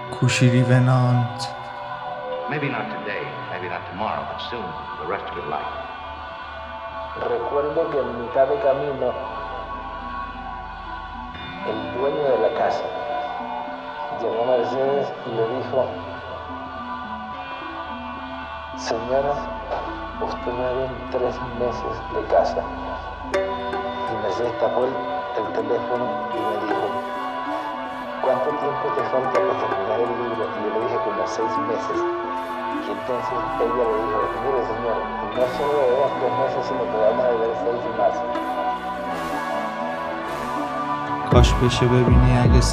کوشیری ونانت. Maybe not today, maybe not tomorrow, but soon, the rest of your life. Recuerdo que en mitad de camino, el dueño de la casa llamó a Mercedes y le dijo: señora, usted me debe 3 meses de casa. Y Mercedes tapó el teléfono y me dijo: ¿cuánto tiempo te falta para terminar el libro? Y yo le dije: como 6 meses. Y entonces ella le dijo: mire señor, no solo debemos 3 meses, sino que vamos a deber 6 más. کاش بشه ببینی اگه